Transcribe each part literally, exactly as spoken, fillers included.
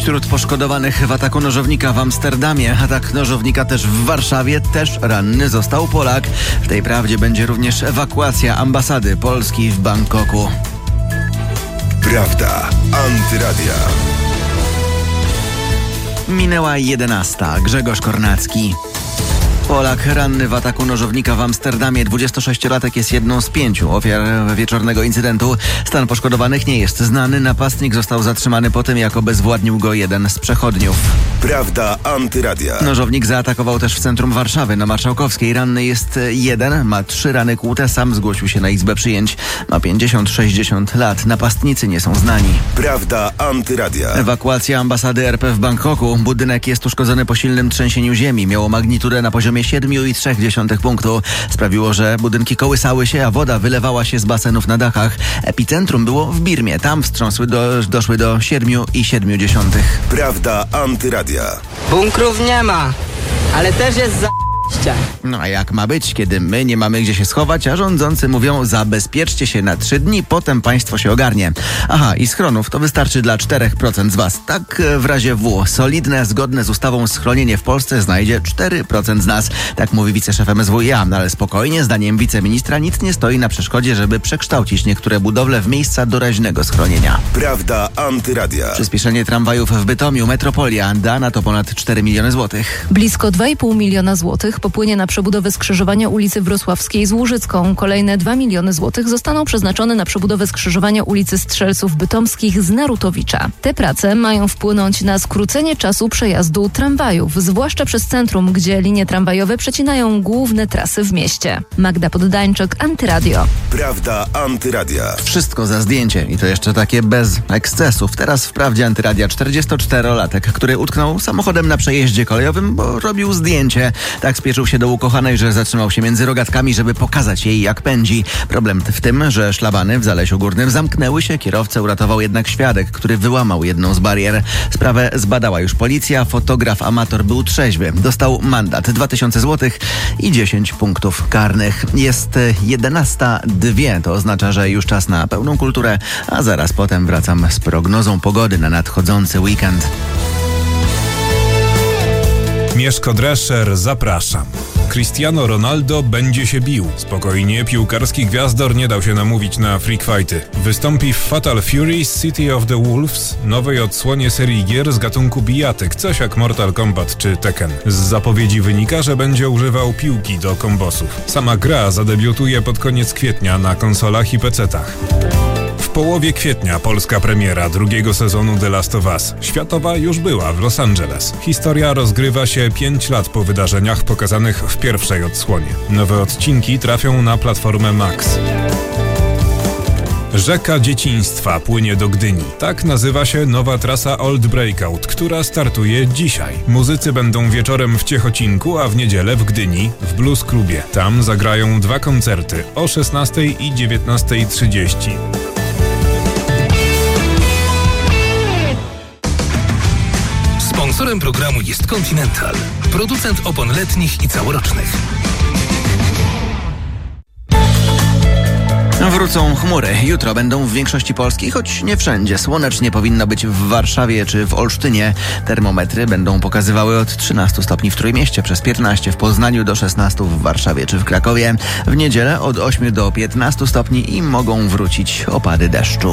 Wśród poszkodowanych w ataku nożownika w Amsterdamie, atak nożownika też w Warszawie, też ranny został Polak. W tej prawdzie będzie również ewakuacja ambasady Polski w Bangkoku. Prawda Antyradia. Minęła jedenasta. Grzegorz Kornacki. Polak ranny w ataku nożownika w Amsterdamie. dwudziestosześciolatek jest jedną z pięciu ofiar wieczornego incydentu. Stan poszkodowanych nie jest znany. Napastnik został zatrzymany po tym, jak obezwładnił go jeden z przechodniów. Prawda Antyradia. Nożownik zaatakował też w centrum Warszawy na Marszałkowskiej. Ranny jest jeden, ma trzy rany kłute. Sam zgłosił się na izbę przyjęć. Ma pięćdziesiąt sześćdziesiąt lat. Napastnicy nie są znani. Prawda Antyradia. Ewakuacja ambasady R P w Bangkoku. Budynek jest uszkodzony po silnym trzęsieniu ziemi. Miało magnitudę na poziomie siedem i trzy dziesiątych punktu. Sprawiło, że budynki kołysały się, a woda wylewała się z basenów na dachach. Epicentrum było w Birmie. Tam wstrząsły do, doszły do siedem i siedem dziesiątych. Prawda Antyradia. Bunkrów nie ma, ale też jest za... No a jak ma być, kiedy my nie mamy gdzie się schować, a rządzący mówią: zabezpieczcie się na trzy dni, potem państwo się ogarnie. Aha, i schronów to wystarczy dla cztery procent z was. Tak w razie W. Solidne, zgodne z ustawą schronienie w Polsce znajdzie cztery procent z nas. Tak mówi wiceszef M S W i A. No ale spokojnie, zdaniem wiceministra nic nie stoi na przeszkodzie, żeby przekształcić niektóre budowle w miejsca doraźnego schronienia. Prawda Antyradia. Przyspieszenie tramwajów w Bytomiu. Metropolia da na to ponad cztery miliony złotych. Blisko dwa i pół miliona złotych popłynie na przebudowę skrzyżowania ulicy Wrocławskiej z Łużycką. Kolejne dwa miliony złotych zostaną przeznaczone na przebudowę skrzyżowania ulicy Strzelców Bytomskich z Narutowicza. Te prace mają wpłynąć na skrócenie czasu przejazdu tramwajów, zwłaszcza przez centrum, gdzie linie tramwajowe przecinają główne trasy w mieście. Magda Poddańczyk, Antyradio. Prawda Antyradia. Wszystko za zdjęcie i to jeszcze takie bez ekscesów. Teraz w Prawdzie Antyradia czterdziestoczterolatek, który utknął samochodem na przejeździe kolejowym, bo robił zdjęcie. Tak spieszył się do ukochanej, że zatrzymał się między rogatkami, żeby pokazać jej, jak pędzi. Problem w tym, że szlabany w Zalesiu Górnym zamknęły się. Kierowcę uratował jednak świadek, który wyłamał jedną z barier. Sprawę zbadała już policja. Fotograf amator był trzeźwy. Dostał mandat dwa tysiące złotych i dziesięć punktów karnych. Jest jedenasta dwie. To oznacza, że już czas na pełną kulturę, a zaraz potem wracam z prognozą pogody na nadchodzący weekend. Mieszko Drescher, zapraszam. Cristiano Ronaldo będzie się bił. Spokojnie, piłkarski gwiazdor nie dał się namówić na freak fighty. Wystąpi w Fatal Fury City of the Wolves, nowej odsłonie serii gier z gatunku bijatyk, coś jak Mortal Kombat czy Tekken. Z zapowiedzi wynika, że będzie używał piłki do kombosów. Sama gra zadebiutuje pod koniec kwietnia na konsolach i pecetach. W połowie kwietnia polska premiera drugiego sezonu The Last of Us. Światowa już była w Los Angeles. Historia rozgrywa się pięć lat po wydarzeniach pokazanych w pierwszej odsłonie. Nowe odcinki trafią na platformę Max. Rzeka dzieciństwa płynie do Gdyni. Tak nazywa się nowa trasa Old Breakout, która startuje dzisiaj. Muzycy będą wieczorem w Ciechocinku, a w niedzielę w Gdyni, w Blues Klubie. Tam zagrają dwa koncerty o szesnastej i dziewiętnastej trzydzieści. Sponsorem programu jest Continental, producent opon letnich i całorocznych. Wrócą chmury. Jutro będą w większości Polski, choć nie wszędzie. Słonecznie powinno być w Warszawie czy w Olsztynie. Termometry będą pokazywały od trzynastu stopni w Trójmieście, przez piętnaście w Poznaniu, do szesnastu w Warszawie czy w Krakowie. W niedzielę od ośmiu do piętnastu stopni i mogą wrócić opady deszczu.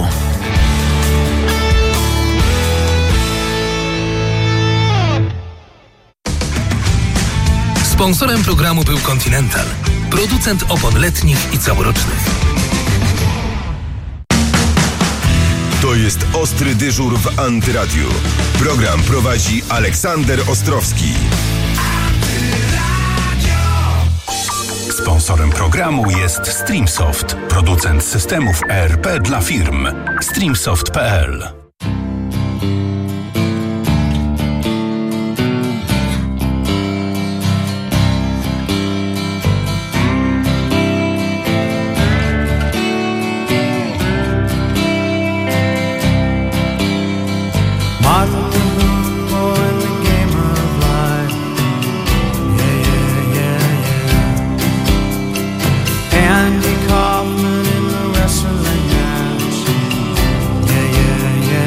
Sponsorem programu był Continental, producent opon letnich i całorocznych. To jest Ostry Dyżur w Antyradiu. Program prowadzi Aleksander Ostrowski. Sponsorem programu jest Streamsoft, producent systemów E R P dla firm. streamsoft kropka p l. Andy Kaufman in the wrestling match. Yeah, yeah, yeah.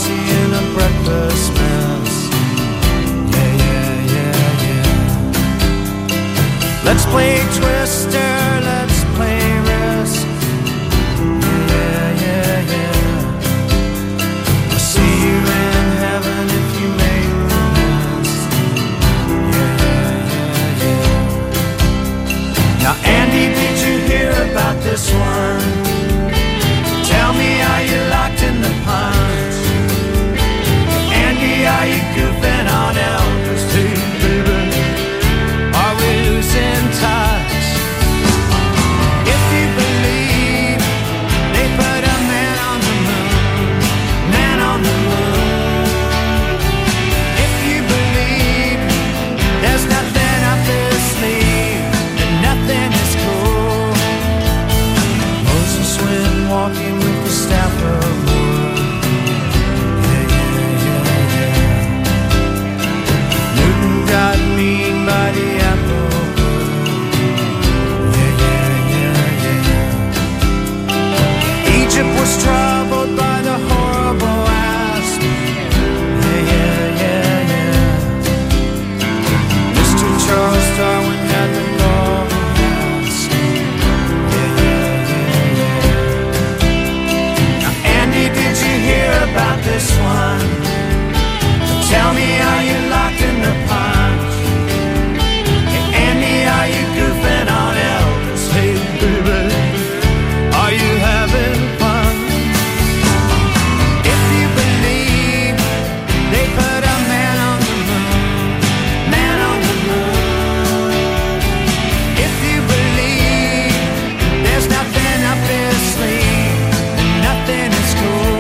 bossy in a breakfast mess. Yeah, yeah, yeah, yeah. Let's play Twister, let's play Risk. Yeah, yeah, yeah. I'll see you in heaven if you make the list. Yeah, yeah, yeah. Now, Andy, did you hear about this one? Tell me, are you locked in the punch? Andy, are you goofing on Elvis too, baby? Are we losing touch? If you believe they put a man on the moon, man on the moon. If you believe there's nothing up his sleeve, then nothing is cool. Moses went walking with the staff of wood. Yeah, yeah, yeah, yeah. Newton got mean by the apple wood. Yeah, yeah, yeah, yeah. Egypt was troubled by the horrible asp. Yeah, yeah, yeah, yeah. Mister Charles Darwin had the golden mask. Yeah, yeah, yeah, yeah. Now, Andy, did you hear about this one? Tell me, are you locked in the punch? Hey, Andy, are you goofing on Elvis? Hey, baby, are you having fun? If you believe they put a man on the moon, man on the moon. If you believe there's nothing up his sleeve, then nothing is cool.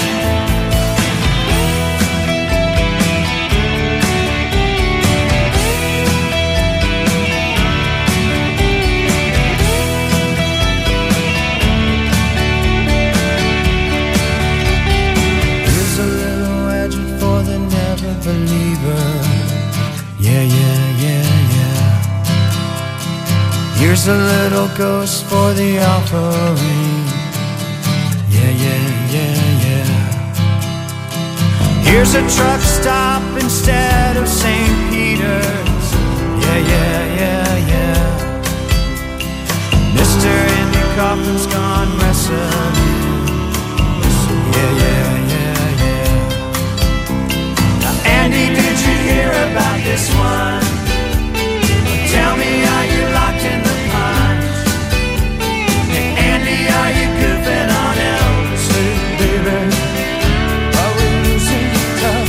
Here's a little legend for the never believer. Yeah, yeah, yeah, yeah. Here's a little ghost for the offering. Yeah, yeah, yeah, yeah. Here's a truck stop instead of Saint Peter's. Yeah, yeah, yeah, yeah. Mister Andy Kaufman's gone wrestling. Yeah, yeah, yeah, yeah. Now, Andy, did you hear about this one? Tell me, are you locked in the punch? Hey, Andy, are you goofing on Elvis? Hey, baby, are we losing touch?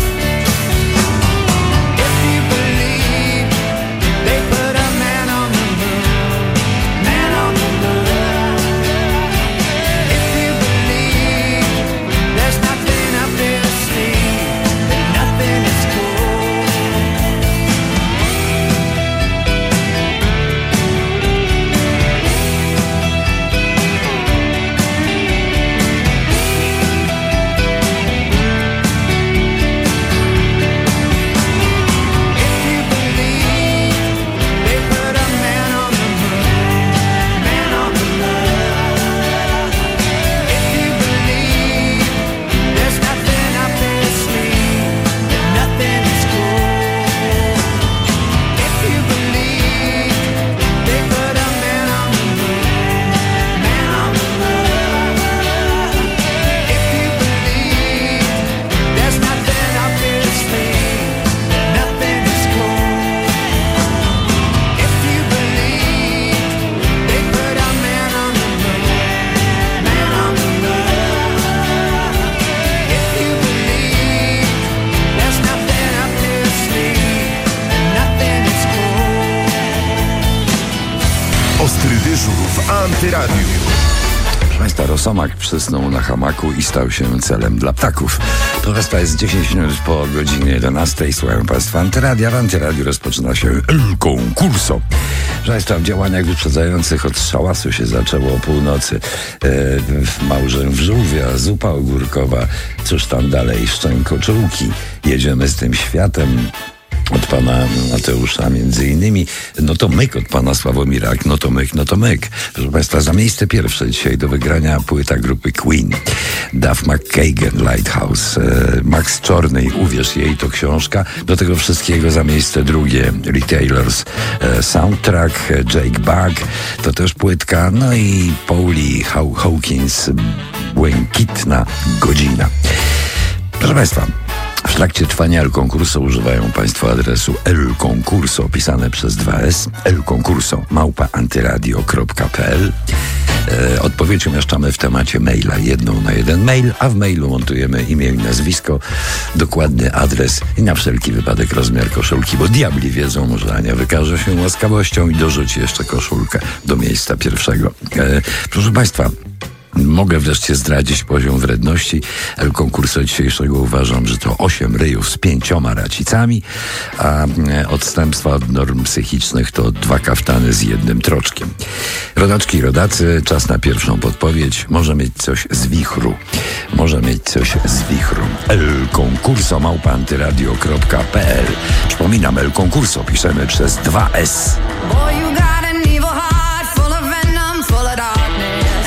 If you believe they put a man on the moon, man on the moon. If you believe there's nothing up their sleeve, then nothing is cool. If you believe they put a man on the moon, man on the moon. If you believe there's nothing up their sleeve, then nothing is cool. If you believe they put a man on the moon, man on the moon. If you believe there's nothing up their sleeve, then nothing is cool. If you believe they put a man on the moon, man on the moon. If you believe there's nothing up their sleeve, then nothing is cool. Ostry dyżur w Antyradiu. Proszę Państwa, rosomak przysnął na hamaku i stał się celem dla ptaków. Proszę Państwa, jest dziesięć minut po godzinie jedenastej. Słuchają Państwa Antyradia. W Antyradiu rozpoczyna się El Concurso. Proszę Państwa, w działaniach wyprzedzających od szałasu się zaczęło o północy. E, Małżeń Żółwia, zupa ogórkowa, cóż tam dalej, szczękoczułki. Jedziemy z tym światem. od pana Mateusza między innymi. No to myk od pana Sławomira. No to myk, no to myk. Proszę państwa, za miejsce pierwsze dzisiaj do wygrania płyta grupy Queen. Duff McKagan, Lighthouse. Max Czornej, Uwierz jej, to książka. Do tego wszystkiego za miejsce drugie Retailers Soundtrack. Jake Bugg, to też płytka. No i Pauli Hawkins, Błękitna godzina. Proszę państwa, w trakcie trwania El Concurso używają państwo adresu El Concurso pisane przez dwa S, El Concurso małpa antyradio kropka p l. E, odpowiedź umieszczamy w temacie maila, jedną na jeden mail, a w mailu montujemy imię i nazwisko, dokładny adres i na wszelki wypadek rozmiar koszulki, bo diabli wiedzą, może Ania wykaże się łaskawością i dorzuci jeszcze koszulkę do miejsca pierwszego. E, proszę państwa, mogę wreszcie zdradzić poziom wredności El Concurso dzisiejszego. Uważam, że to osiem ryjów z pięcioma racicami, a odstępstwa od norm psychicznych to dwa kaftany z jednym troczkiem. Rodaczki i rodacy, czas na pierwszą podpowiedź. Może mieć coś z wichru. Może mieć coś z wichru. El Concurso małpa antyradio kropka p l. Przypominam, El Concurso piszemy przez dwa S. Boy, you got an evil heart full of venom, full of darkness.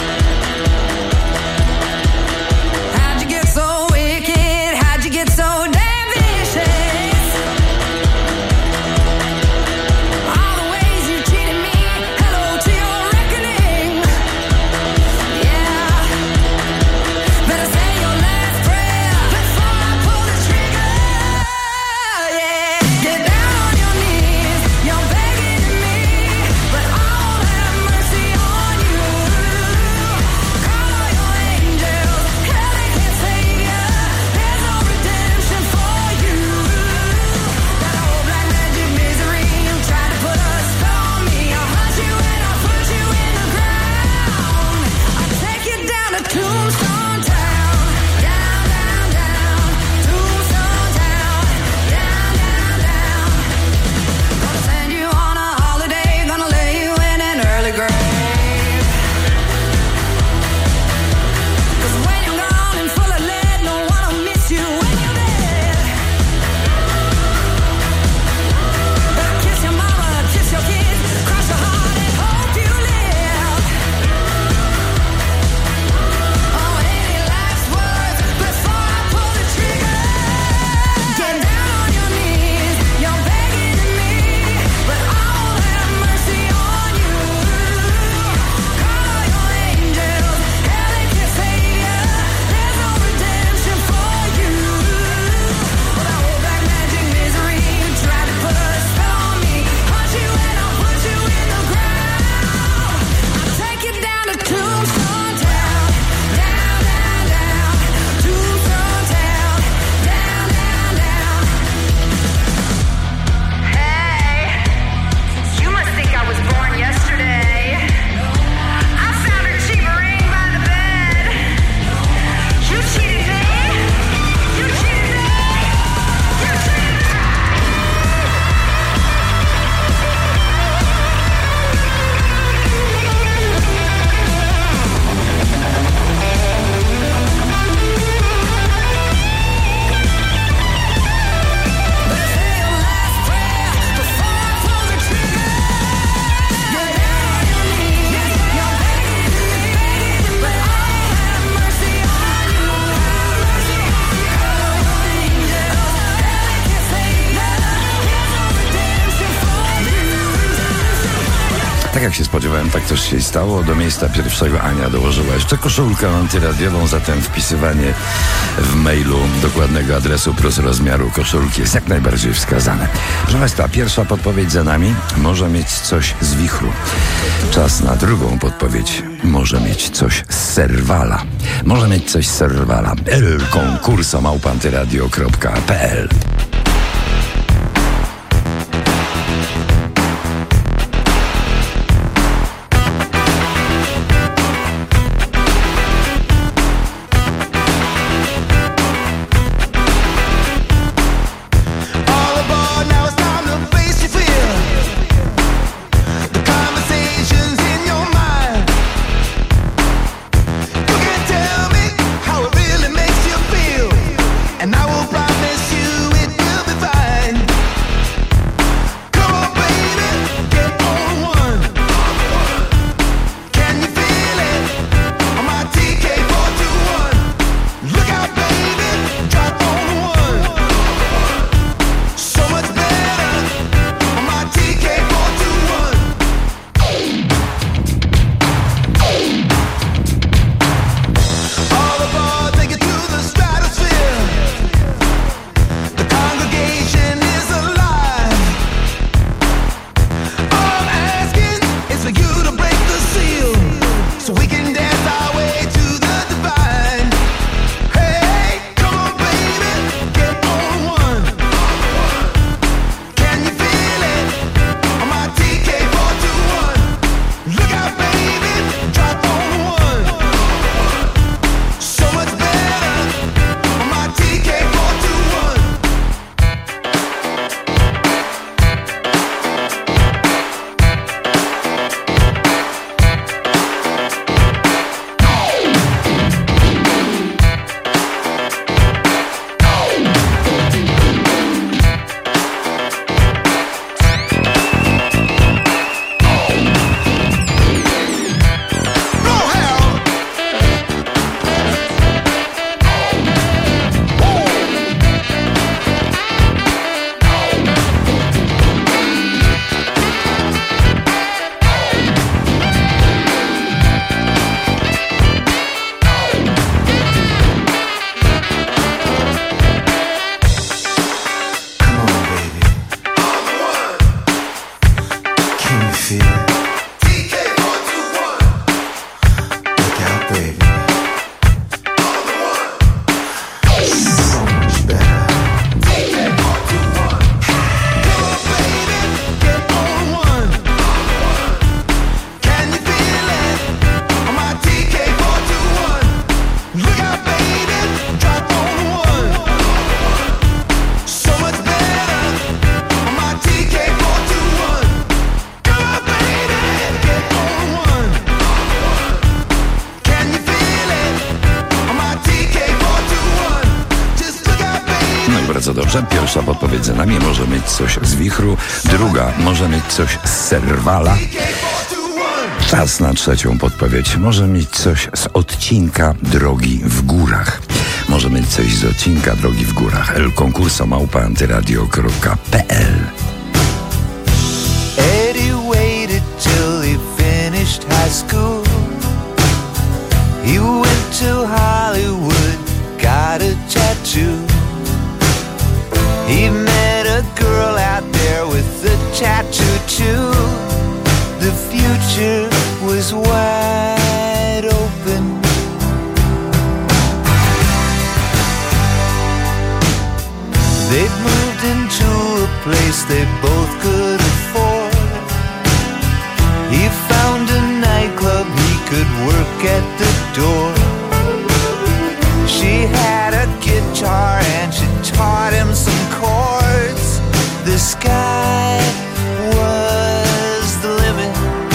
How'd you get so wicked? How'd you get so damn vicious? All the ways you cheated me, hello to your reckoning. Yeah, better say your last prayer before I pull the trigger. Yeah, get down on your knees, you're begging me, but I won't have mercy on you. Call all your angels, hell they can't save ya. There's no redemption for you. That old black magic misery, you tried to put a spell on me. I'll hunt you and I'll put you in the ground. I'll take you down to Tombstone Town. Down, down, down. Tombstone Town. Down, down, down. Gonna send you on a holiday. Gonna lay you in an early grave. 'Cause when you're gone and full of lead, no one will miss you when you're dead. Better kiss your mama, kiss your kids, cross your heart and hope you live. Oh, any last words before I pull the trigger? Get down on your knees, you're begging me, but I won't have mercy on you. Call all your angels, hell they can't save ya. There's no redemption for you. Well, that old black magic misery, you tried to put a spell on me. Hunt you and I'll put you in the ground. I'll take you down to Tombstone Town. Down, down, down. Tombstone Town. Down, down, down. Hey, you must think I was born yesterday. I found her cheap ring by the bed. You cheated me. You cheated me. You cheated me. Better say your last prayer before I pull the trigger. Get down on your knees, you're begging me, but I won't have mercy on you. Call your angels, hell they can't save ya. There's no redemption for you. Tak jak się spodziewałem, tak też się i stało. Do miejsca pierwszego Ania dołożyła jeszcze koszulkę antyradiową, zatem wpisywanie w mailu dokładnego adresu plus rozmiaru koszulki jest jak najbardziej wskazane. Proszę państwa, pierwsza podpowiedź za nami. Może mieć coś z wichru. Czas na drugą podpowiedź. Może mieć coś z serwala. Może mieć coś z serwala. El Concurso małpa antyradio kropka p l. All aboard, now it's time to face your fear. The conversations in your mind. You can tell me how it really makes you feel, and I will promise you it dobrze. Pierwsza podpowiedź za nami. Może mieć coś z wichru. Druga może mieć coś z serwala. Czas na trzecią podpowiedź. Może mieć coś z odcinka Drogi w górach. Może mieć coś z odcinka Drogi w górach. El Concurso małpa antyradio kropka pe el. Eddie waited till he finished high school. He went to Hollywood, got a tattoo. He met a girl out there with a tattoo too. The future was wide open. They'd moved into a place they both could afford. He found a nightclub he could work at the door. She had a guitar and she taught him some chords. The sky was the limit.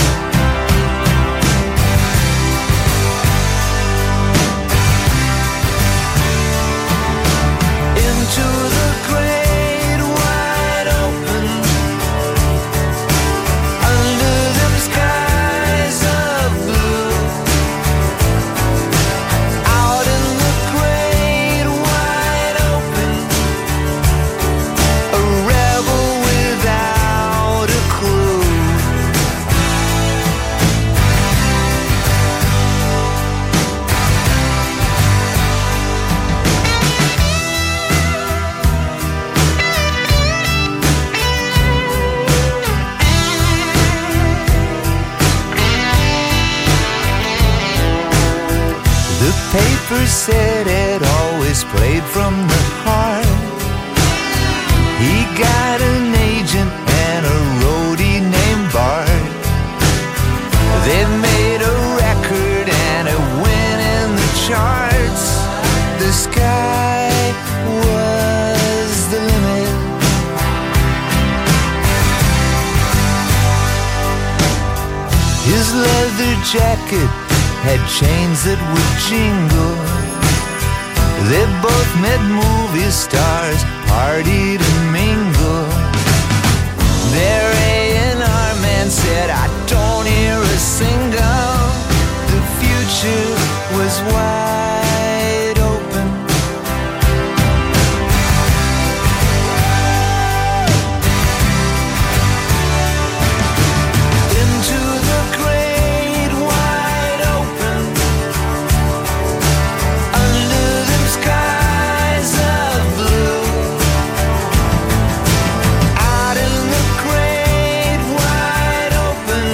Into the great wide open, under them skies of blue, out in the great wide open, a rebel without a clue. The paper said it always played from the heart. He got an agent and a roadie named Bart. They made a record and it went in the charts. The sky was the limit. His leather jacket had chains that would jingle. They both met movie stars, partied and mingled. Their A and R man said, I don't hear a single. The future was wide open. Into the great wide open, under them skies of blue, out in the great wide open,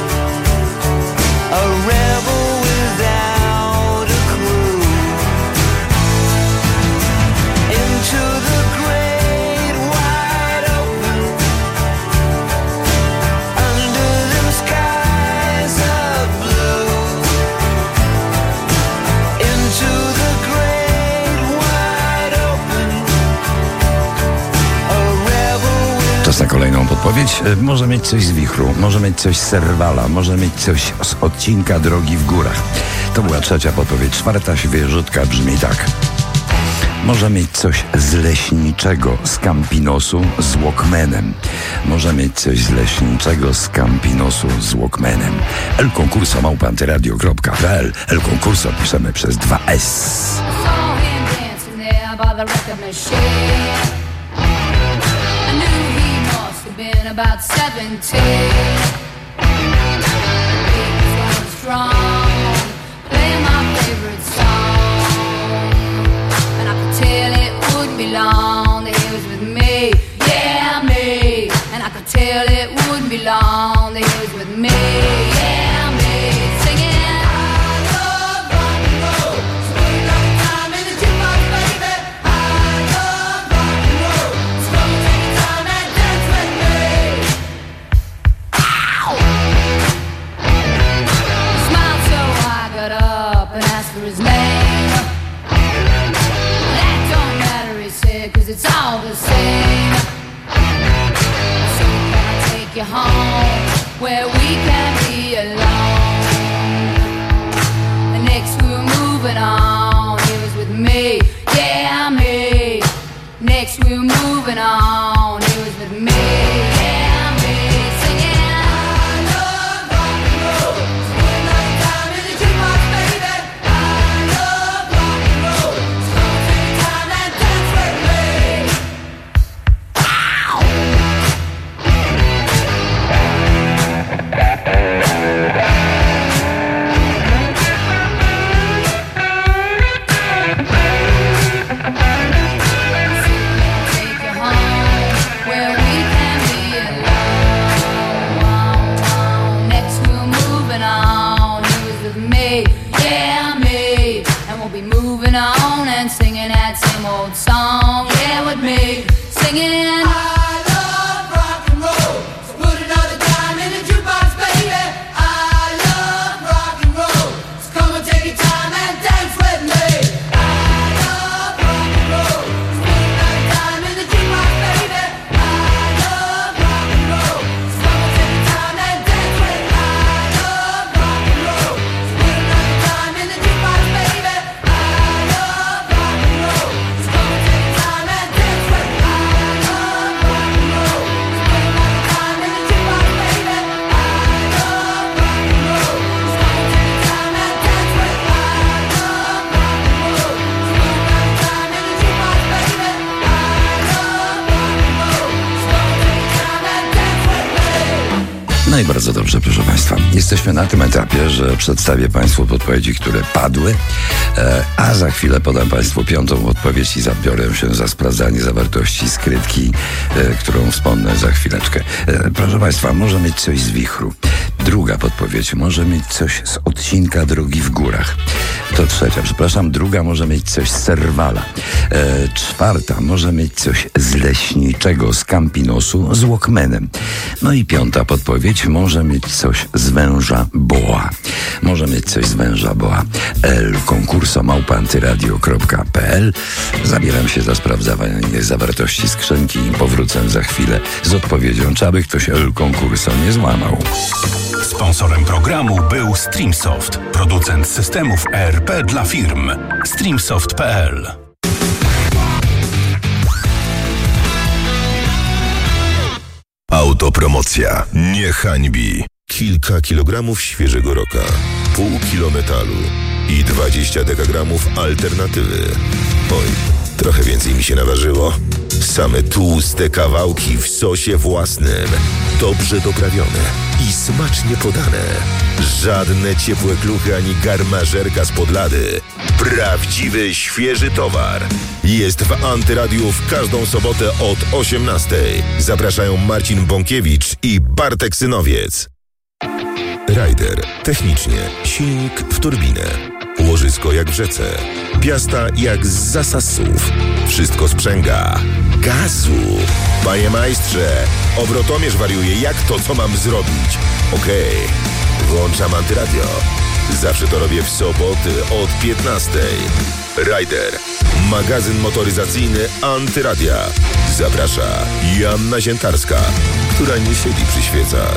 a rebel without a clue. Into the great wide open, under them skies of blue, into the great wide open, a rebel with. Czas na kolejną podpowiedź. E, Może mieć coś z wichru, może mieć coś z serwala, może mieć coś z odcinka Drogi w górach. To była trzecia podpowiedź. Czwarta świeżutka brzmi tak. Może mieć coś z leśniczego z Campinosu z Walkmanem. Może mieć coś z leśniczego z Campinosu z Walkmanem. El Concurso małpa antyradio kropka pe el. El Concurso piszemy przez dwa S. Saw him dancing there by the record machine. I knew he must have been about seventeen. He was going strong, playing my favorite song, and I could tell it wouldn't be long that he was with me, yeah me. And I could tell it wouldn't be long that he was with me, yeah me. Singing. I love rock and roll, sweet love time in the jukebox, baby. I love rock and roll, so won't you take your time and dance with me? Ow! He smiled, so I got up and asked for his name. That don't matter, he said, 'cause it's all the same. So can I take you home where we can be alone? And next we were moving on, he was with me, yeah me. Next we were moving on. He was with me, yeah, me, singing. I love rock and roll. Spend all your time in the jukebox, baby. I love rock and roll. So take your time and dance with me. Song, yeah, with me, singing. I love rock and roll, so put another dime in the jukebox, baby. I love rock and roll, so come and take your time and dance with me. I love rock and roll, so put another dime in the jukebox, baby. I love rock and roll, so come and take your time and dance with me. I love rock and roll, so put another dime in the jukebox, baby. I love rock and roll. No i bardzo dobrze, proszę Państwa. Jesteśmy na tym etapie, że przedstawię Państwu podpowiedzi, które padły, e, a za chwilę podam Państwu piątą odpowiedź i zabiorę się za sprawdzanie zawartości skrytki, e, którą wspomnę za chwileczkę. E, proszę Państwa, może mieć coś z wichru. Druga podpowiedź, może mieć coś z odcinka Drogi w górach. To trzecia, przepraszam, druga może mieć coś z Serwala. E, czwarta, może mieć coś z Leśniczego, z Campinosu, z Walkmanem. No i piąta podpowiedź, może mieć coś z Węża Boa. Może mieć coś z Węża Boa. El konkurso małpa antyradio kropka pe el. Zabieram się za sprawdzanie zawartości skrzynki i powrócę za chwilę z odpowiedzią, czy aby ktoś El konkurso nie złamał. Sponsorem programu był Streamsoft, producent systemów E R P dla firm. streamsoft kropka pe el. Autopromocja nie hańbi. Kilka kilogramów świeżego roka, pół kilo metalu i dwadzieścia dekagramów alternatywy. Oj, trochę więcej mi się naważyło. Same tłuste kawałki w sosie własnym, dobrze doprawione i smacznie podane. Żadne ciepłe kluchy ani garmażerka spod lady. Prawdziwy, świeży towar. Jest w Antyradiu w każdą sobotę od osiemnastej. Zapraszają Marcin Bąkiewicz i Bartek Synowiec. Rider. Technicznie. Silnik w turbinę. Łożysko jak w rzece. Piasta jak z zasasów. Wszystko sprzęga. Gazu. Panie majstrze, obrotomierz wariuje. Jak to, co mam zrobić? Okej. Włączam Antyradio. Zawsze to robię w soboty od piętnastej. Rider. Magazyn motoryzacyjny Antyradia. Zaprasza Joanna Ziętarska, która nie siedzi przy świecach.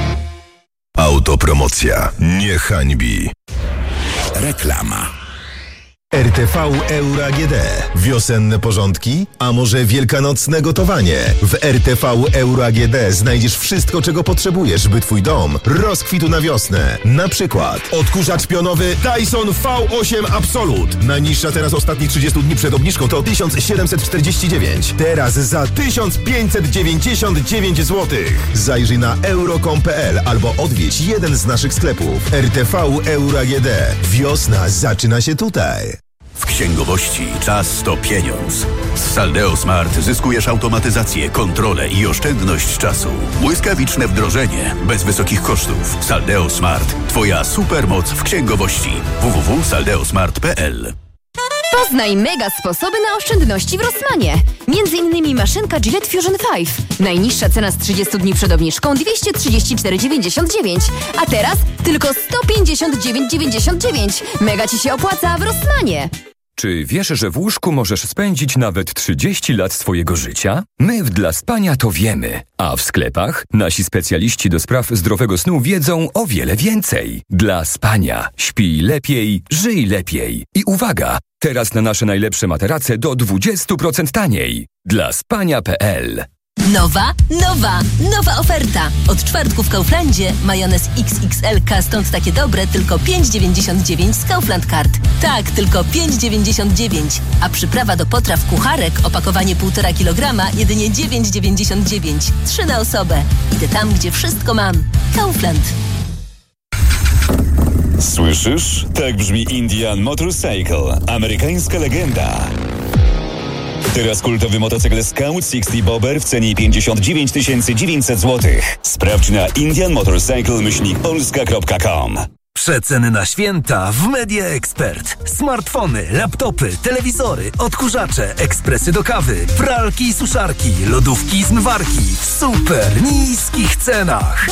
Autopromocja nie hańbi. Reklama. R T V Euro A G D. Wiosenne porządki? A może wielkanocne gotowanie? W R T V Euro A G D znajdziesz wszystko, czego potrzebujesz, by twój dom rozkwitł na wiosnę. Na przykład odkurzacz pionowy Dyson V osiem Absolut. Najniższa teraz ostatnich trzydziestu dni przed obniżką to tysiąc siedemset czterdzieści dziewięć. Teraz za tysiąc pięćset dziewięćdziesiąt dziewięć złotych. Zajrzyj na euro kropka com kropka pe el albo odwiedź jeden z naszych sklepów. R T V Euro A G D. Wiosna zaczyna się tutaj. W księgowości czas to pieniądz. Z Saldeo Smart zyskujesz automatyzację, kontrolę i oszczędność czasu. Błyskawiczne wdrożenie, bez wysokich kosztów. Saldeo Smart. Twoja supermoc w księgowości. w w w kropka saldeo smart kropka pe el. Poznaj mega sposoby na oszczędności w Rossmanie. Między innymi maszynka Gillette Fusion pięć. Najniższa cena z trzydziestu dni przed obniżką dwieście trzydzieści cztery dziewięćdziesiąt dziewięć. A teraz tylko sto pięćdziesiąt dziewięć dziewięćdziesiąt dziewięć. Mega Ci się opłaca w Rossmanie. Czy wiesz, że w łóżku możesz spędzić nawet trzydzieści lat swojego życia? My w Dla Spania to wiemy, a w sklepach nasi specjaliści do spraw zdrowego snu wiedzą o wiele więcej. Dla Spania. Śpij lepiej, żyj lepiej. I uwaga, teraz na nasze najlepsze materace do dwadzieścia procent taniej. Dla spania kropka p l. Nowa, nowa, nowa oferta. Od czwartku w Kauflandzie majonez X X L K, stąd takie dobre, tylko pięć dziewięćdziesiąt dziewięć z Kaufland Card. Tak, tylko pięć dziewięćdziesiąt dziewięć. A przyprawa do potraw kucharek, opakowanie półtora kilograma, jedynie dziewięć dziewięćdziesiąt dziewięć. Trzy na osobę. Idę tam, gdzie wszystko mam. Kaufland. Słyszysz? Tak brzmi Indian Motorcycle, amerykańska legenda. Teraz kultowy motocykl Scout sześćdziesiąt Bobber w cenie pięćdziesiąt dziewięć tysięcy dziewięćset złotych. Sprawdź na indian motorcycle myślnik polska kropka com. Przeceny na święta w Media Expert. Smartfony, laptopy, telewizory, odkurzacze, ekspresy do kawy, pralki i suszarki, lodówki i zmywarki w super niskich cenach.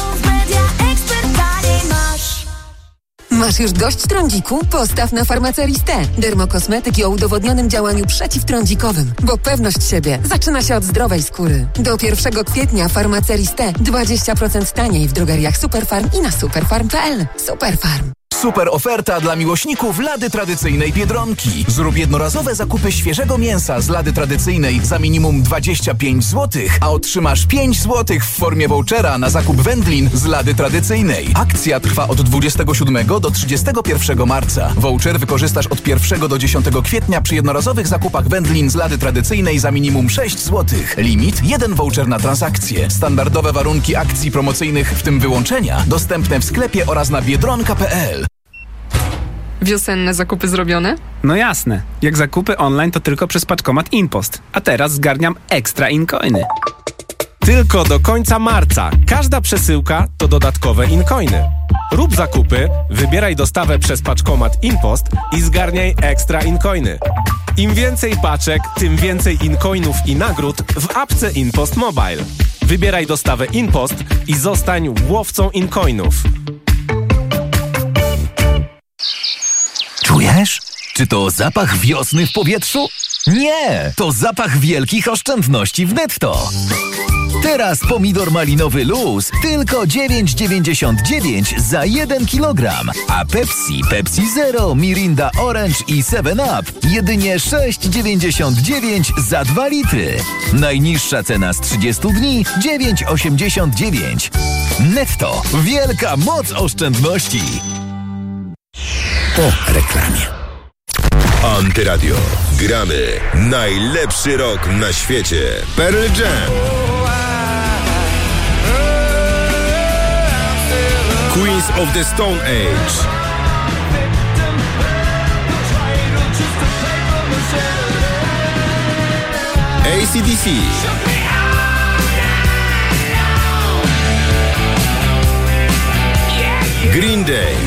Masz już dość trądziku? Postaw na Farmaceris T. Dermokosmetyki o udowodnionym działaniu przeciwtrądzikowym. Bo pewność siebie zaczyna się od zdrowej skóry. Do pierwszego kwietnia Farmaceris T dwadzieścia procent taniej w drogeriach Superfarm i na superfarm kropka p l. Superfarm. Super oferta dla miłośników lady tradycyjnej Biedronki. Zrób jednorazowe zakupy świeżego mięsa z lady tradycyjnej za minimum dwadzieścia pięć złotych, a otrzymasz pięć złotych w formie vouchera na zakup wędlin z lady tradycyjnej. Akcja trwa od dwudziestego siódmego do trzydziestego pierwszego marca. Voucher wykorzystasz od pierwszego do dziesiątego kwietnia przy jednorazowych zakupach wędlin z lady tradycyjnej za minimum sześć złotych. Limit jeden voucher na transakcję. Standardowe warunki akcji promocyjnych, w tym wyłączenia, dostępne w sklepie oraz na biedronka kropka p l. Wiosenne zakupy zrobione? No jasne. Jak zakupy online to tylko przez paczkomat InPost. A teraz zgarniam ekstra incoiny. Tylko do końca marca. Każda przesyłka to dodatkowe incoiny. Rób zakupy, wybieraj dostawę przez paczkomat InPost i zgarniaj ekstra incoiny. Im więcej paczek, tym więcej incoinów i nagród w apce InPost Mobile. Wybieraj dostawę InPost i zostań łowcą incoinów. Czujesz? Czy to zapach wiosny w powietrzu? Nie! To zapach wielkich oszczędności w Netto. Teraz pomidor malinowy luz tylko dziewięć dziewięćdziesiąt dziewięć za jeden kilogram, a Pepsi, Pepsi Zero, Mirinda Orange i seven up jedynie sześć dziewięćdziesiąt dziewięć za dwa litry. Najniższa cena z trzydziestu dni dziewięć osiemdziesiąt dziewięć. Netto. Wielka moc oszczędności. Po reklamie. Antyradio. Gramy najlepszy rok na świecie. Pearl Jam. Queens of the Stone Age. A C D C. Green Day.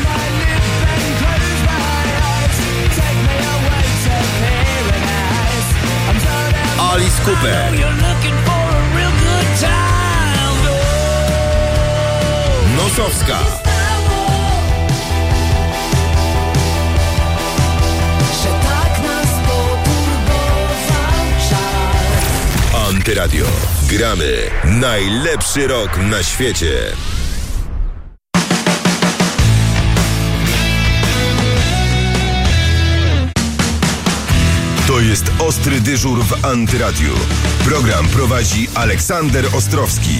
Alice Cooper. Nosowska. Antyradio. Gramy najlepszy rok na świecie. To jest Ostry Dyżur w Antyradiu. Program prowadzi Aleksander Ostrowski.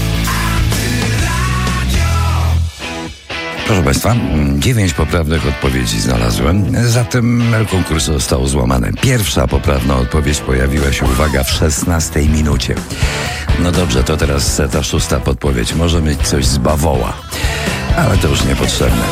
Proszę Państwa, dziewięć poprawnych odpowiedzi znalazłem, zatem konkurs został złamany. Pierwsza poprawna odpowiedź pojawiła się, uwaga, w szesnastej minucie. No dobrze, to teraz ta szósta podpowiedź może mieć coś z bawoła, ale to już niepotrzebne.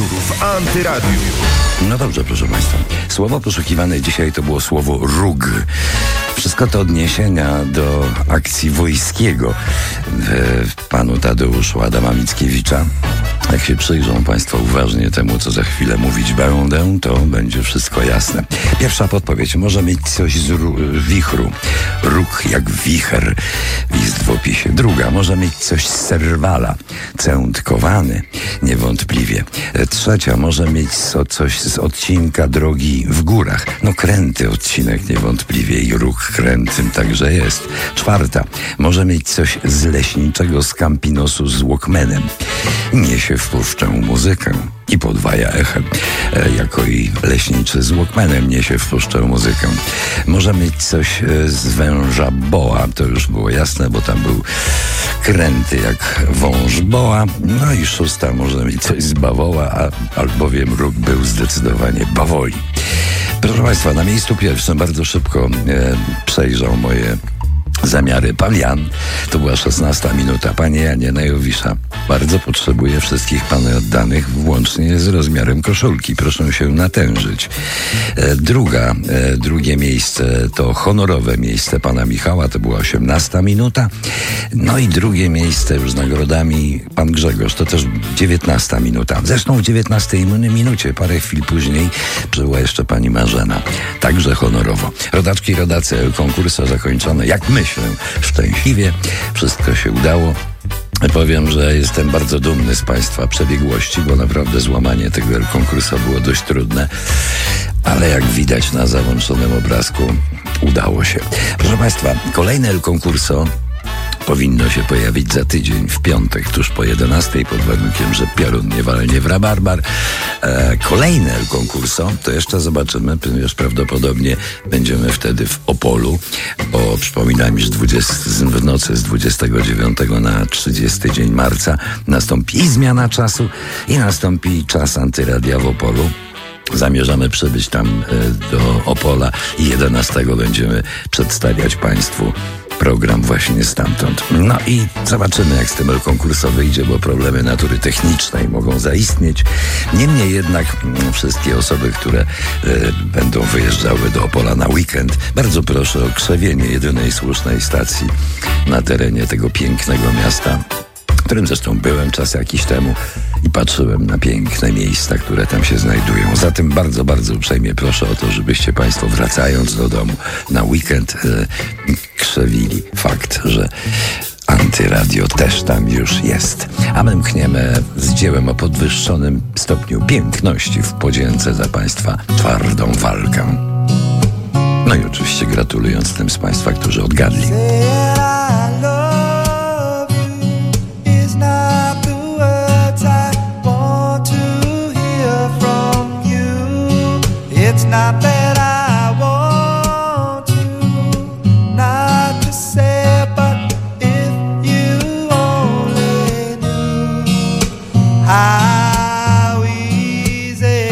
wieczór w Antyradiu. No dobrze, proszę Państwa. Słowo poszukiwane dzisiaj to było słowo róg. Wszystko to odniesienia do akcji Wojskiego w panu Tadeuszu Adama Mickiewicza. Jak się przyjrzą Państwo uważnie temu, co za chwilę mówić będę, to będzie wszystko jasne. Pierwsza podpowiedź. Może mieć coś z ru- wichru. Róg jak wicher. List w opisie. Druga. Może mieć coś z serwala. Cętkowany. Niewątpliwie. Trzecia. Może mieć so, coś z odcinka drogi w górach. No kręty odcinek niewątpliwie i róg krętym także jest. Czwarta. Może mieć coś z leśniczego z Campinosu z Walkmanem. Niesie w puszczę muzykę i podwaja echem, e, jako i leśniczy z Walkmanem niesie w puszczę muzykę. Może mieć coś e, z węża boa, to już było jasne, bo tam był kręty jak wąż boa. No i szósta, może mieć coś z bawoła, a, albowiem róg był zdecydowanie bawoli. Proszę Państwa, na miejscu pierwszym bardzo szybko e, przejrzał moje zamiary pan Jan. To była szesnasta minuta. Panie Janie, na Jowisza. Bardzo potrzebuję wszystkich Panu oddanych, włącznie z rozmiarem koszulki. Proszę się natężyć. E, druga, e, drugie miejsce to honorowe miejsce Pana Michała. To była osiemnasta minuta. No i drugie miejsce już z nagrodami Pan Grzegorz. To też dziewiętnasta minuta. Zresztą w dziewiętnastej minucie, parę chwil później, była jeszcze Pani Marzena. Także honorowo. Rodaczki i rodacy, konkursu zakończone. Jak myślę, szczęśliwie. Wszystko się udało. Powiem, że jestem bardzo dumny z Państwa przebiegłości, bo naprawdę złamanie tego konkursu było dość trudne, ale jak widać na załączonym obrazku, udało się. Proszę Państwa, kolejne El Concurso powinno się pojawić za tydzień, w piątek, tuż po jedenastej, pod warunkiem, że piorun nie walnie w rabarbar. E, kolejne El Concurso, to jeszcze zobaczymy, ponieważ prawdopodobnie będziemy wtedy w Opolu, bo przypominam, iż dwudziestego w nocy z dwudziestego dziewiątego na trzydziesty dzień marca nastąpi i zmiana czasu, i nastąpi czas Antyradia w Opolu. Zamierzamy przybyć tam e, do Opola i jedenastego będziemy przedstawiać Państwu program właśnie stamtąd. No i zobaczymy, jak z tym El Concurso wyjdzie, bo problemy natury technicznej mogą zaistnieć. Niemniej jednak m, wszystkie osoby, które e, będą wyjeżdżały do Opola na weekend, bardzo proszę o krzewienie jedynej słusznej stacji na terenie tego pięknego miasta, w którym zresztą byłem czas jakiś temu i patrzyłem na piękne miejsca, które tam się znajdują. Zatem bardzo, bardzo uprzejmie proszę o to, żebyście Państwo, wracając do domu na weekend, e, krzewili fakt, że Antyradio też tam już jest. A my mkniemy z dziełem o podwyższonym stopniu piękności w podzięce za Państwa twardą walkę. No i oczywiście gratulując tym z Państwa, którzy odgadli. It's not that I want you not to say, but if you only knew how easy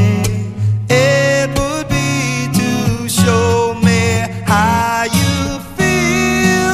it would be to show me how you feel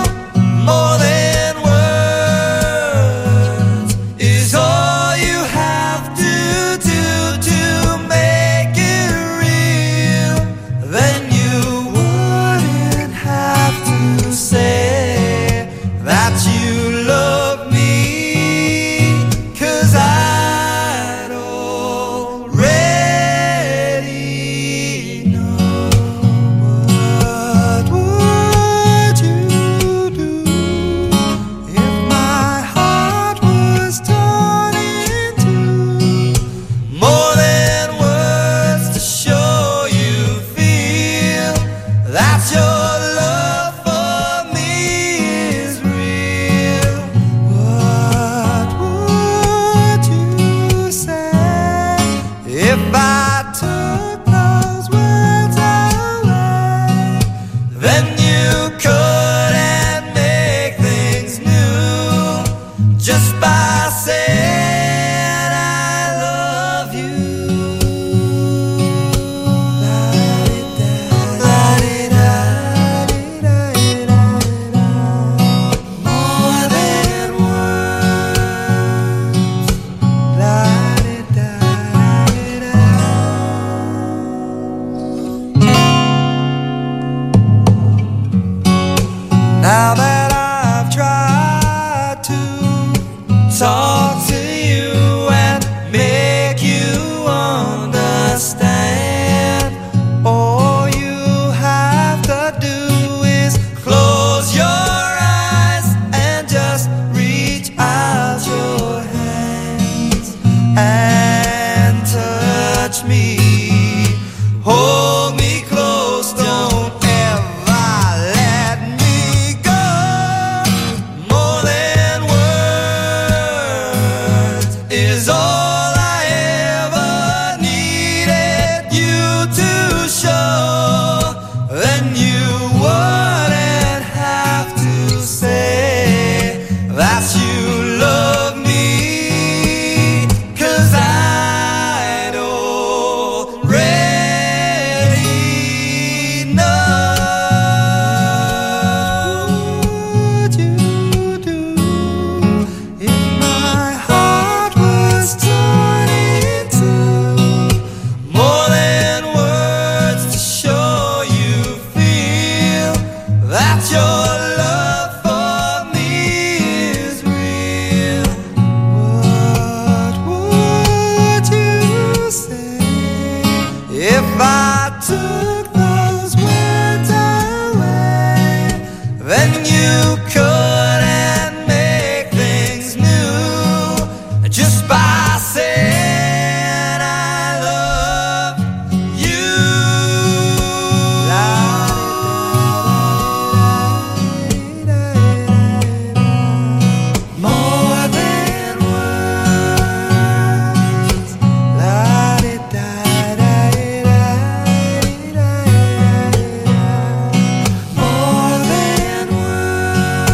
you couldn't make things new just by saying I love you. More than words. More than words.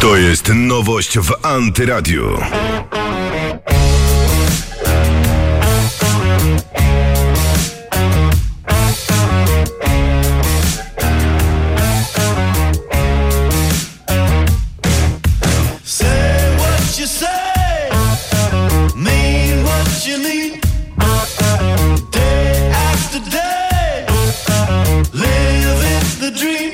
To jest nowość w Antyradiu. Say what you say, mean what you mean. Day after day, living the dream.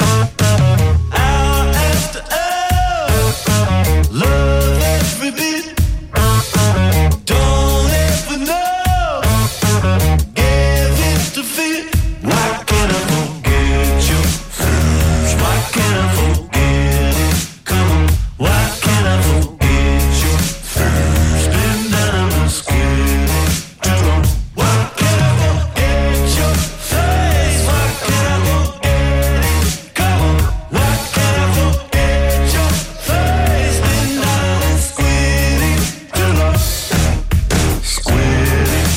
Hour after hour, love every beat. Don't ever know, give it to feel. Why can't I forget you? Why can't I forget it? Come on, why can't I forget you? Spin down the square too long. Why can't I forget your face? Why can't I forget it? Come on, why can't I forget your face? Spin down and square it too long. Square it,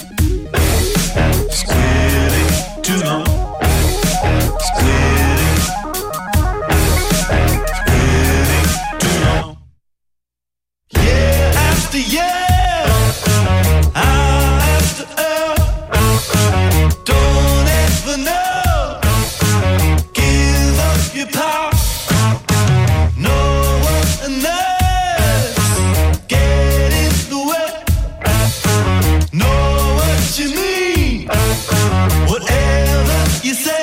square it too long. Square it, square it too long. Year after year, hour after hour, don't ever know. Give up your power. No one else get in the way. Know what you mean, whatever you say.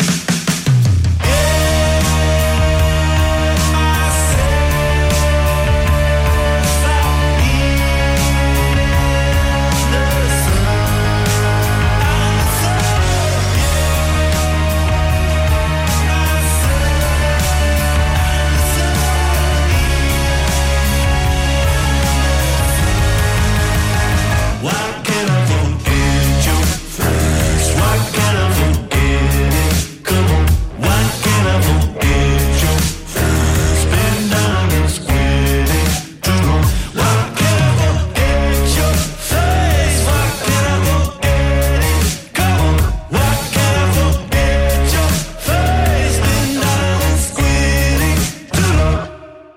Why can't I forget your face? Why can't I forget it? Come on, why can't I forget your face? Spin down and square it too long. Why can't I forget your face? Why can't I forget it? Come on, why can't I forget your face? Spin down and square it too long.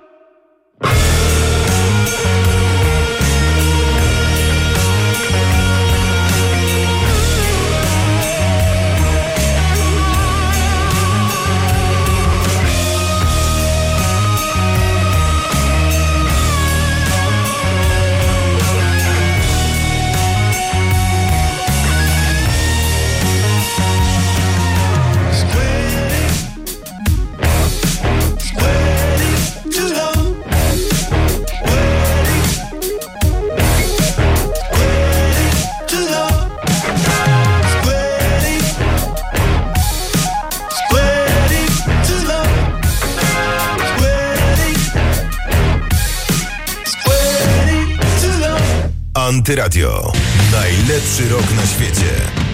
Antyradio. Najlepszy rok na świecie.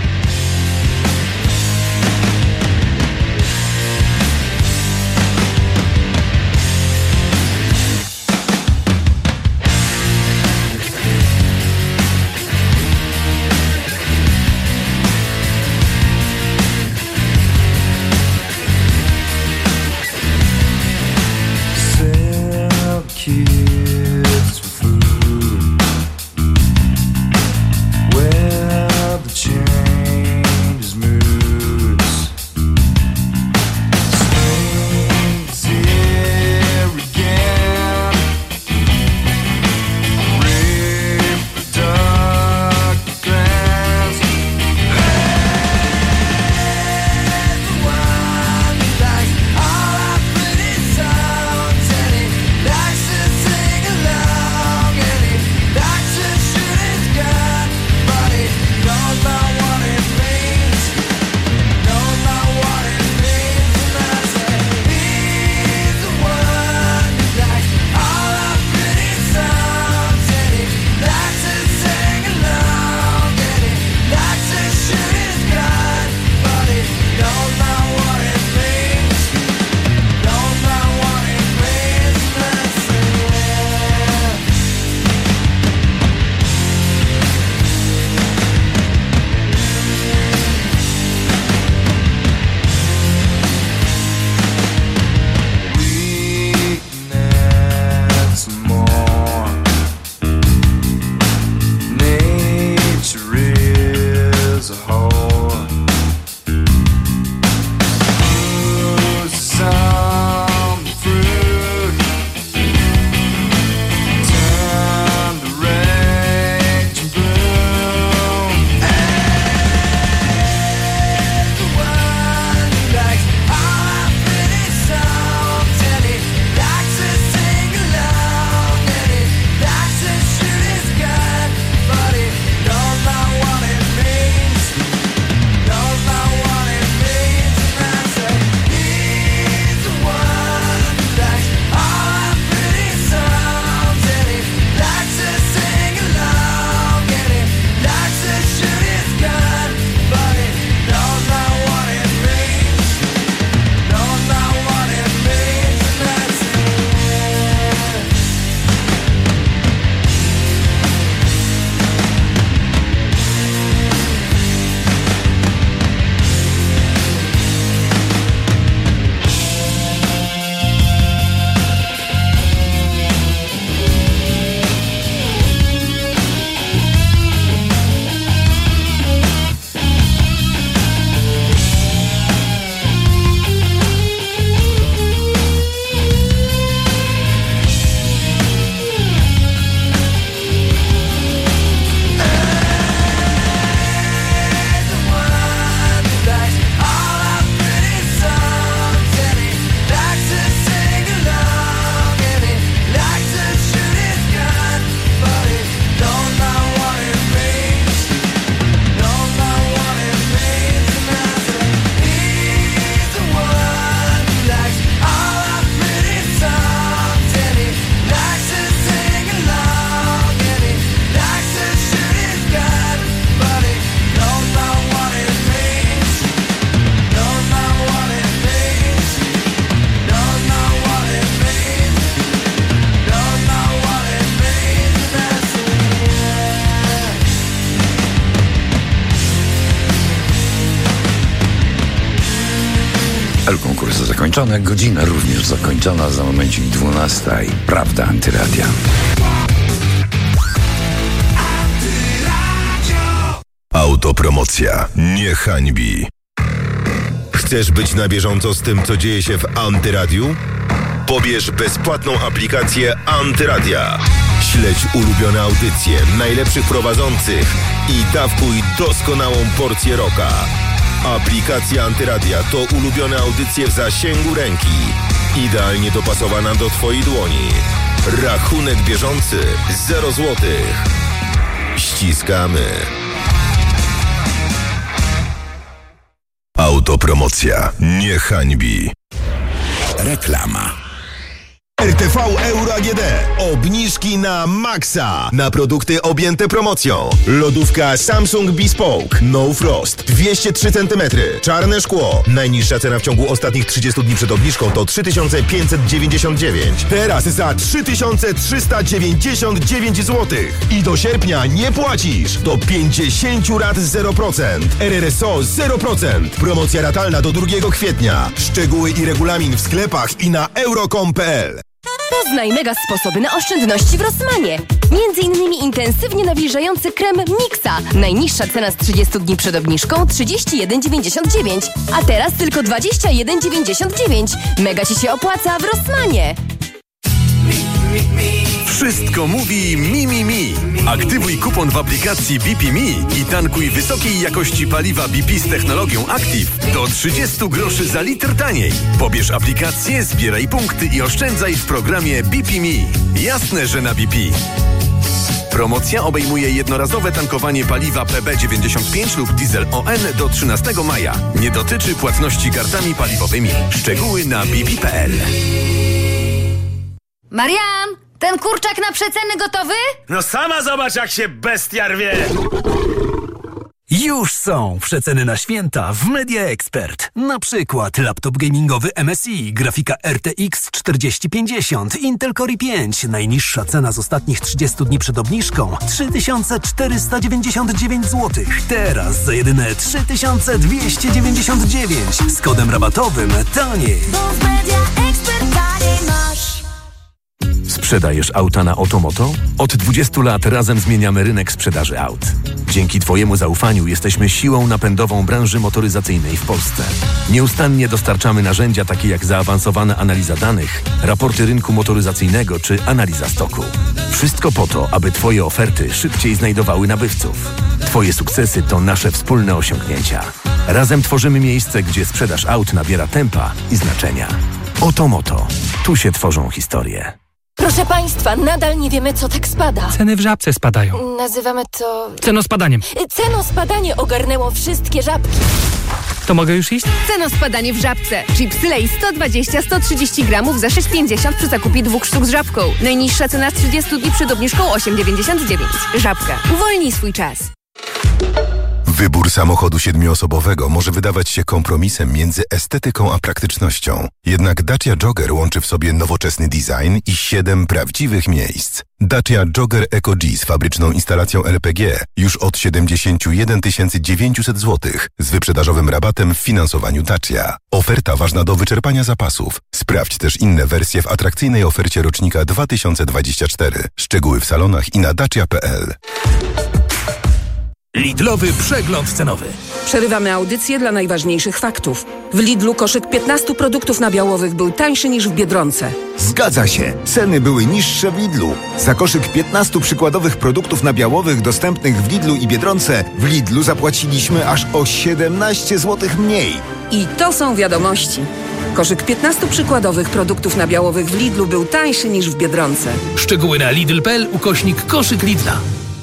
Sell kids for food. Where the change L-konkursy zakończone, godzina również zakończona, za momencik dwunasta i prawda Antyradia. Autopromocja nie hańbi. Chcesz być na bieżąco z tym, co dzieje się w Antyradiu? Pobierz bezpłatną aplikację Antyradia. Śledź ulubione audycje najlepszych prowadzących i dawkuj doskonałą porcję rocka. Aplikacja Antyradia to ulubione audycje w zasięgu ręki. Idealnie dopasowana do Twojej dłoni. Rachunek bieżący zero złotych. Ściskamy. Autopromocja nie hańbi. Reklama. R T V Euro A G D. Obniżki na maksa. Na produkty objęte promocją. Lodówka Samsung Bespoke No Frost dwieście trzy centymetry. Czarne szkło. Najniższa cena w ciągu ostatnich trzydziestu dni przed obniżką to trzy tysiące pięćset dziewięćdziesiąt dziewięć. Teraz za trzy tysiące trzysta dziewięćdziesiąt dziewięć złotych. I do sierpnia nie płacisz. Do pięćdziesiąt rat zero procent. R R S O zero procent. Promocja ratalna do drugiego kwietnia. Szczegóły i regulamin w sklepach i na euro kropka com kropka p l. Poznaj mega sposoby na oszczędności w Rossmanie. Między innymi intensywnie nawilżający krem Mixa. Najniższa cena z trzydziestu dni przed obniżką trzydzieści jeden dziewięćdziesiąt dziewięć, a teraz tylko dwadzieścia jeden dziewięćdziesiąt dziewięć. Mega Ci się opłaca w Rossmanie. Wszystko mówi Mi Mi Mi. Aktywuj kupon w aplikacji B P Mi i tankuj wysokiej jakości paliwa B P z technologią Active do trzydzieści groszy za litr taniej. Pobierz aplikację, zbieraj punkty i oszczędzaj w programie B P Mi. Jasne, że na B P. Promocja obejmuje jednorazowe tankowanie paliwa P B dziewięćdziesiąt pięć lub diesel O N do trzynastego maja. Nie dotyczy płatności kartami paliwowymi. Szczegóły na b p kropka p l. Marian, ten kurczak na przeceny gotowy? No sama zobacz, jak się bestia rwie! Już są przeceny na święta w Media Expert. Na przykład laptop gamingowy M S I, grafika R T X czterdzieści pięćdziesiąt, Intel Core i pięć. Najniższa cena z ostatnich trzydziestu dni przed obniżką trzy tysiące czterysta dziewięćdziesiąt dziewięć złotych. Teraz za jedyne trzy tysiące dwieście dziewięćdziesiąt dziewięć. Z kodem rabatowym taniej. Bo w Media Expert taniej masz. Sprzedajesz auta na Otomoto? Od dwudziestu lat razem zmieniamy rynek sprzedaży aut. Dzięki Twojemu zaufaniu jesteśmy siłą napędową branży motoryzacyjnej w Polsce. Nieustannie dostarczamy narzędzia takie jak zaawansowana analiza danych, raporty rynku motoryzacyjnego czy analiza stoku. Wszystko po to, aby Twoje oferty szybciej znajdowały nabywców. Twoje sukcesy to nasze wspólne osiągnięcia. Razem tworzymy miejsce, gdzie sprzedaż aut nabiera tempa i znaczenia. Otomoto. Tu się tworzą historie. Proszę Państwa, nadal nie wiemy, co tak spada. Ceny w Żabce spadają. Nazywamy to... Cenospadaniem. Cenospadanie ogarnęło wszystkie żabki. To mogę już iść? Cenospadanie w Żabce. Chipsy Lay's sto dwadzieścia sto trzydzieści gramów za sześć pięćdziesiąt przy zakupie dwóch sztuk z żabką. Najniższa cena z trzydziestu dni przed obniżką osiem dziewięćdziesiąt dziewięć. Żabka. Uwolnij swój czas. Wybór samochodu siedmioosobowego może wydawać się kompromisem między estetyką a praktycznością. Jednak Dacia Jogger łączy w sobie nowoczesny design i siedem prawdziwych miejsc. Dacia Jogger Eco-G z fabryczną instalacją L P G już od siedemdziesiąt jeden tysięcy dziewięćset złotych z wyprzedażowym rabatem w finansowaniu Dacia. Oferta ważna do wyczerpania zapasów. Sprawdź też inne wersje w atrakcyjnej ofercie rocznika dwa tysiące dwudziestego czwartego. Szczegóły w salonach i na dacia kropka p l. Lidlowy przegląd cenowy. Przerywamy audycję dla najważniejszych faktów. W Lidlu koszyk piętnastu produktów nabiałowych był tańszy niż w Biedronce. Zgadza się. Ceny były niższe w Lidlu. Za koszyk piętnastu przykładowych produktów nabiałowych dostępnych w Lidlu i Biedronce w Lidlu zapłaciliśmy aż o siedemnaście złotych mniej. I to są wiadomości. Koszyk piętnastu przykładowych produktów nabiałowych w Lidlu był tańszy niż w Biedronce. Szczegóły na lidl kropka p l ukośnik koszyk Lidla.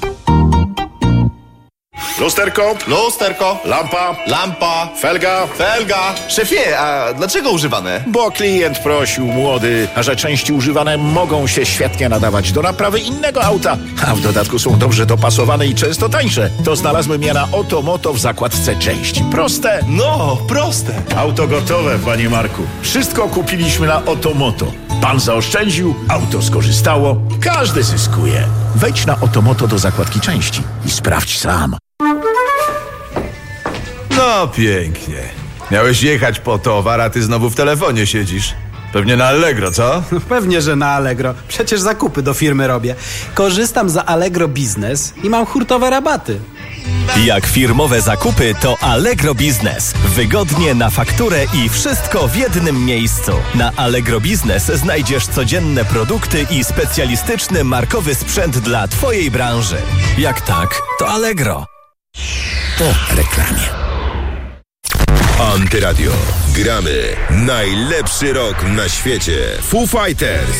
Lusterko, lusterko, lampa, lampa, felga, felga. Szefie, a dlaczego używane? Bo klient prosił, młody, a że części używane mogą się świetnie nadawać do naprawy innego auta, a w dodatku są dobrze dopasowane i często tańsze. To znalazłem je na Otomoto w zakładce części. Proste? No, proste. Auto gotowe, panie Marku. Wszystko kupiliśmy na Otomoto. Pan zaoszczędził, auto skorzystało, każdy zyskuje. Wejdź na Otomoto do zakładki części i sprawdź sam. No pięknie. Miałeś jechać po towar, a ty znowu w telefonie siedzisz. Pewnie na Allegro, co? No pewnie, że na Allegro. Przecież zakupy do firmy robię. Korzystam z Allegro Biznes i mam hurtowe rabaty. Jak firmowe zakupy, to Allegro Biznes. Wygodnie na fakturę i wszystko w jednym miejscu. Na Allegro Biznes znajdziesz codzienne produkty i specjalistyczny markowy sprzęt dla twojej branży. Jak tak, to Allegro. Po reklamie. Antyradio. Gramy najlepszy rok na świecie. Foo Fighters.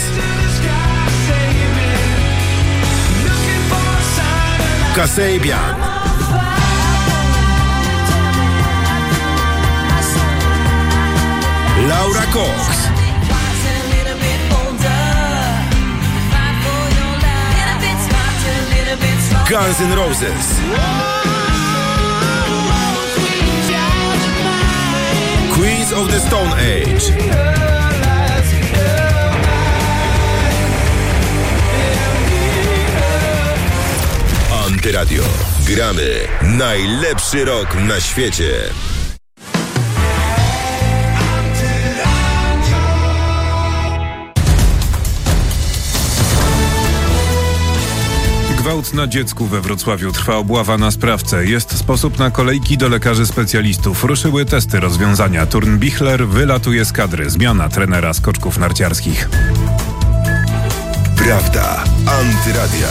Kasabian. Laura Cox. Guns N' Roses. Queens of the Stone Age. Antyradio. Gramy najlepszy rok na świecie. Gwałt na dziecku we Wrocławiu. Trwa obława na sprawcę. Jest sposób na kolejki do lekarzy specjalistów. Ruszyły testy rozwiązania. Turnbichler wylatuje z kadry. Zmiana trenera skoczków narciarskich. Prawda. Antyradia.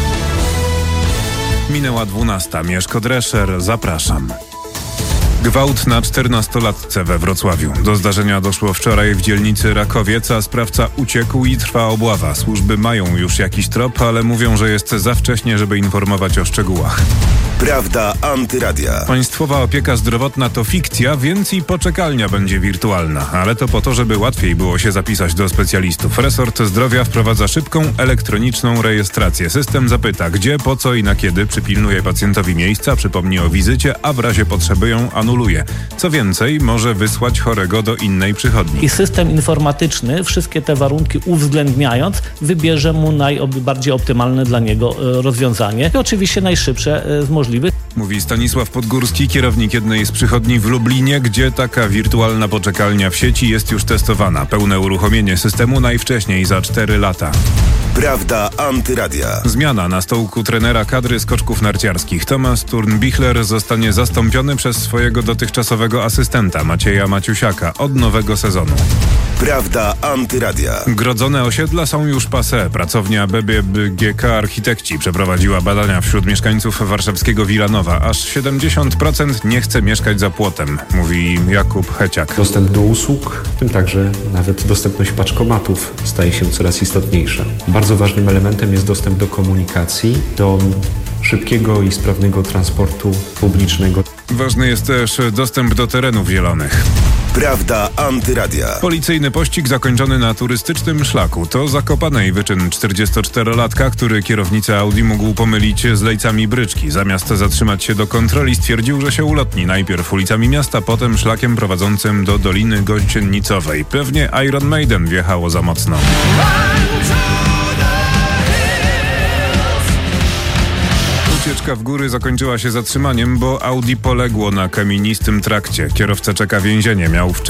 Minęła dwunasta. Mieszko Drescher. Zapraszam. Gwałt na czternastolatce we Wrocławiu. Do zdarzenia doszło wczoraj w dzielnicy Rakowiec, a sprawca uciekł i trwa obława. Służby mają już jakiś trop, ale mówią, że jest za wcześnie, żeby informować o szczegółach. Prawda Antyradia. Państwowa opieka zdrowotna to fikcja, więc i poczekalnia będzie wirtualna. Ale to po to, żeby łatwiej było się zapisać do specjalistów. Resort Zdrowia wprowadza szybką, elektroniczną rejestrację. System zapyta, gdzie, po co i na kiedy, przypilnuje pacjentowi miejsca, przypomni o wizycie, a w razie potrzeby ją anuluje. Co więcej, może wysłać chorego do innej przychodni. I system informatyczny, wszystkie te warunki uwzględniając, wybierze mu najbardziej optymalne dla niego rozwiązanie. I oczywiście najszybsze z możliwych. Mówi Stanisław Podgórski, kierownik jednej z przychodni w Lublinie, gdzie taka wirtualna poczekalnia w sieci jest już testowana. Pełne uruchomienie systemu najwcześniej za cztery lata. Prawda Antyradia. Zmiana na stołku trenera kadry skoczków narciarskich. Tomasz Turnbichler zostanie zastąpiony przez swojego dotychczasowego asystenta Macieja Maciusiaka od nowego sezonu. Prawda Antyradia. Grodzone osiedla są już passé. Pracownia B B G K Architekci przeprowadziła badania wśród mieszkańców warszawskiego Wilanowa. Aż siedemdziesiąt procent nie chce mieszkać za płotem, mówi Jakub Heciak. Dostęp do usług, w tym także nawet dostępność paczkomatów staje się coraz istotniejsza. Bardzo ważnym elementem jest dostęp do komunikacji, do szybkiego i sprawnego transportu publicznego. Ważny jest też dostęp do terenów zielonych. Prawda Antyradia. Policyjny pościg zakończony na turystycznym szlaku. To Zakopanej wyczyn czterdziestoczterolatka, który kierownicę Audi mógł pomylić z lejcami bryczki. Zamiast zatrzymać się do kontroli, stwierdził, że się ulotni najpierw ulicami miasta, potem szlakiem prowadzącym do Doliny Gościennicowej. Pewnie Iron Maiden wjechało za mocno. Ucieczka w góry zakończyła się zatrzymaniem, bo Audi poległo na kamienistym trakcie. Kierowca czeka więzienie. Miał